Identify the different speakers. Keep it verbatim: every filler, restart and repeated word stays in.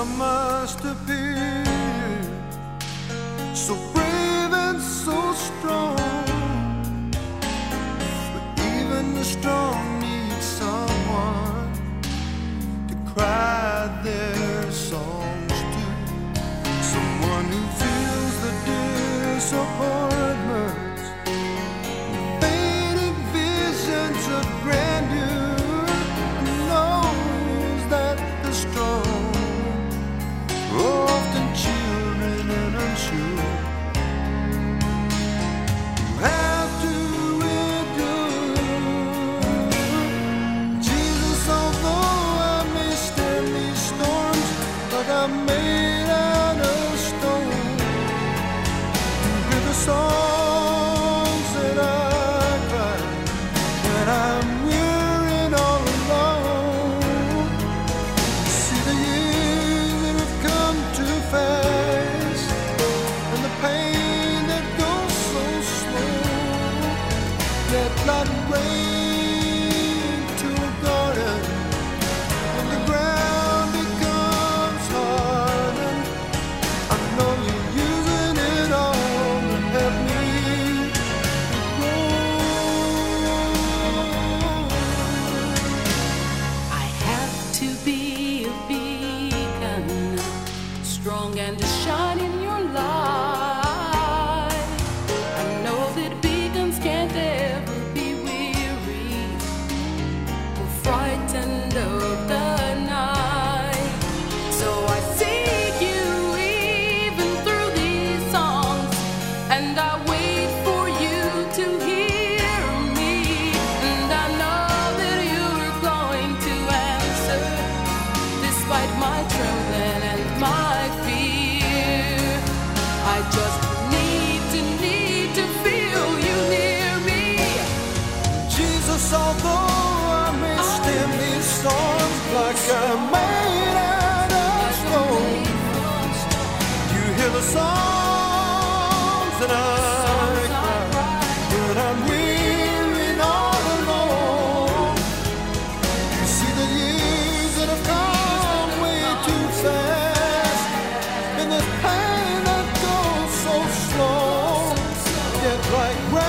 Speaker 1: I must appear so brave and so strong, but even the strong need someone to cry their songs to, someone who feels the disappointments, fading visions of grandeur, knows that the strong are often children and unsure, have to endure. Jesus, although I may stand these storms like I'm made out of stone, you hear the songs that I cry when I'm weary and all alone. See the years that have come too fast, and the pain that goes so slow, that like rain to a garden when the ground becomes hardened. I know you're using it all to help me grow.
Speaker 2: I have to be a beacon, strong and to shine in your light. I know that beacons can't ever be weary or frightened of the night. So I seek you even through these songs, and I wait for you to hear me. And I know that you're going to answer, despite my trembling and my fear. I just need to, need to feel you near me.
Speaker 1: Jesus, although I may stand these storms like I'm made out of stone, you hear the songs that I cry when I'm weary and all alone. You see the years that have come way too fast, and this pain that goes so slow, yet like